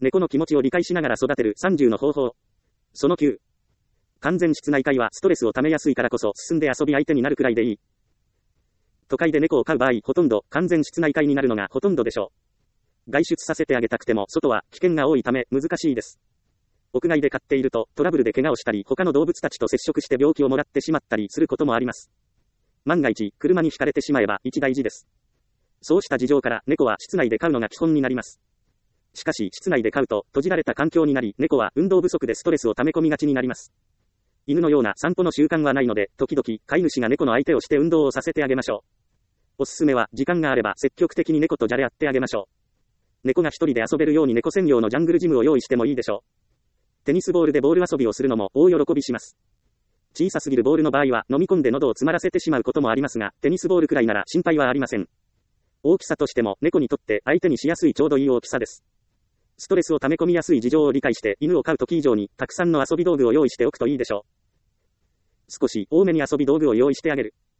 猫の気持ちを理解しながら育てる30の方法。その9。完全室内飼いはストレスを溜めやすいからこそ進んで遊び相手になるくらいでいい。都会で猫を飼う場合、ほとんど完全室内飼いになるのがほとんどでしょう。外出させてあげたくても外は危険が多いため難しいです。屋外で飼っているとトラブルで怪我をしたり他の動物たちと接触して病気をもらってしまったりすることもあります。万が一、車にひかれてしまえば一大事です。そうした事情から猫は室内で飼うのが基本になります。しかし室内で飼うと閉じられた環境になり猫は運動不足でストレスを溜め込みがちになります。犬のような散歩の習慣はないので時々飼い主が猫の相手をして運動をさせてあげましょう。おすすめは時間があれば積極的に猫とじゃれ合ってあげましょう。猫が一人で遊べるように猫専用のジャングルジムを用意してもいいでしょう。テニスボールでボール遊びをするのも大喜びします。小さすぎるボールの場合は飲み込んで喉を詰まらせてしまうこともありますが、テニスボールくらいなら心配はありません。大きさとしても猫にとって相手にしやすいちょうどいい大きさです。ストレスを溜め込みやすい事情を理解して犬を飼う時以上にたくさんの遊び道具を用意しておくといいでしょう。少し多めに遊び道具を用意してあげる。